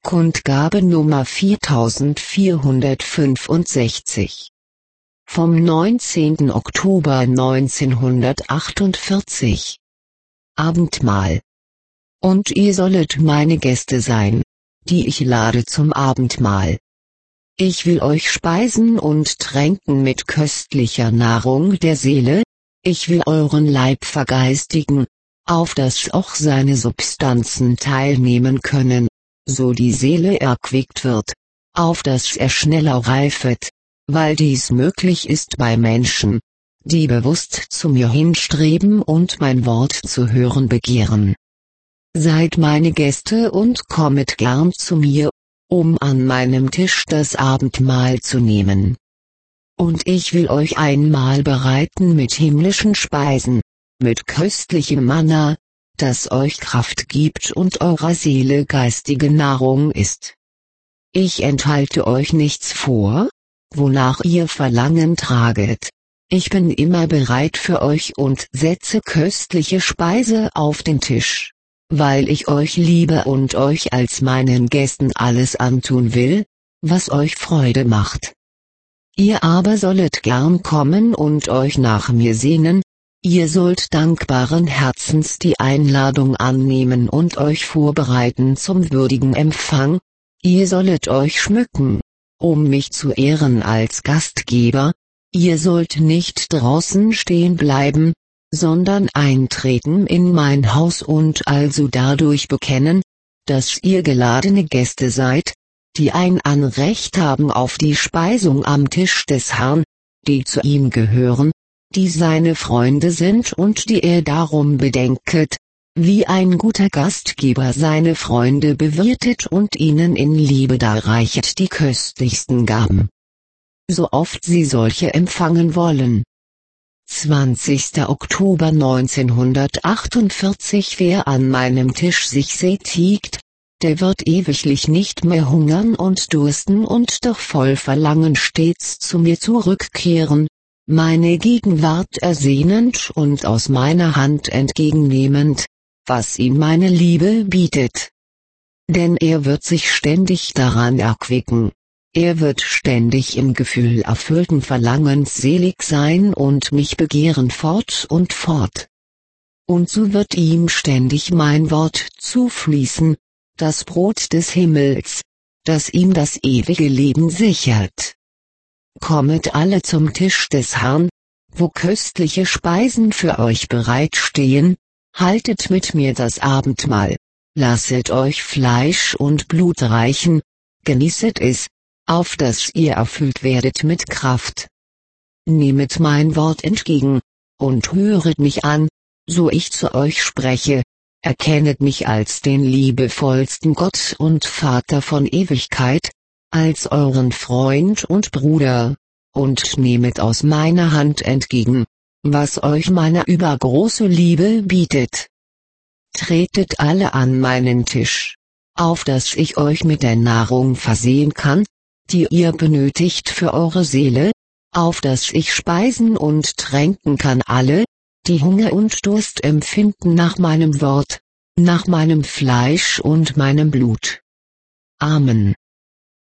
Kundgabe Nummer 4465. Vom 19. Oktober 1948. Abendmahl. Und ihr sollet meine Gäste sein, die ich lade zum Abendmahl. Ich will euch speisen und tränken mit köstlicher Nahrung der Seele, ich will euren Leib vergeistigen, auf dass auch seine Substanzen teilnehmen können, so die Seele erquickt wird, auf dass er schneller reifet, weil dies möglich ist bei Menschen, die bewusst zu mir hinstreben und mein Wort zu hören begehren. Seid meine Gäste und kommet gern zu mir, um an meinem Tisch das Abendmahl zu nehmen. Und ich will euch ein Mahl bereiten mit himmlischen Speisen, mit köstlichem Manna, das euch Kraft gibt und eurer Seele geistige Nahrung ist. Ich enthalte euch nichts vor, wonach ihr Verlangen traget. Ich bin immer bereit für euch und setze köstliche Speise auf den Tisch, weil ich euch liebe und euch als meinen Gästen alles antun will, was euch Freude macht. Ihr aber sollet gern kommen und euch nach mir sehnen, ihr sollt dankbaren Herzens die Einladung annehmen und euch vorbereiten zum würdigen Empfang, ihr sollet euch schmücken, um mich zu ehren als Gastgeber, ihr sollt nicht draußen stehen bleiben, sondern eintreten in mein Haus und also dadurch bekennen, dass ihr geladene Gäste seid, die ein Anrecht haben auf die Speisung am Tisch des Herrn, die zu ihm gehören, die seine Freunde sind und die er darum bedenket, wie ein guter Gastgeber seine Freunde bewirtet und ihnen in Liebe darreichet die köstlichsten Gaben. So oft sie solche empfangen wollen. 20. Oktober 1948. Wer an meinem Tisch sich sättigt, der wird ewiglich nicht mehr hungern und dursten und doch voll Verlangen stets zu mir zurückkehren, meine Gegenwart ersehnend und aus meiner Hand entgegennehmend, was ihm meine Liebe bietet. Denn er wird sich ständig daran erquicken, er wird ständig im Gefühl erfüllten Verlangens selig sein und mich begehren fort und fort. Und so wird ihm ständig mein Wort zufließen, das Brot des Himmels, das ihm das ewige Leben sichert. Kommet alle zum Tisch des Herrn, wo köstliche Speisen für euch bereitstehen, haltet mit mir das Abendmahl, lasset euch Fleisch und Blut reichen, genießet es, auf dass ihr erfüllt werdet mit Kraft. Nehmet mein Wort entgegen, und höret mich an, so ich zu euch spreche, erkennet mich als den liebevollsten Gott und Vater von Ewigkeit, als euren Freund und Bruder, und nehmet aus meiner Hand entgegen, was euch meine übergroße Liebe bietet. Tretet alle an meinen Tisch, auf dass ich euch mit der Nahrung versehen kann, die ihr benötigt für eure Seele, auf dass ich speisen und tränken kann alle, die Hunger und Durst empfinden nach meinem Wort, nach meinem Fleisch und meinem Blut. Amen.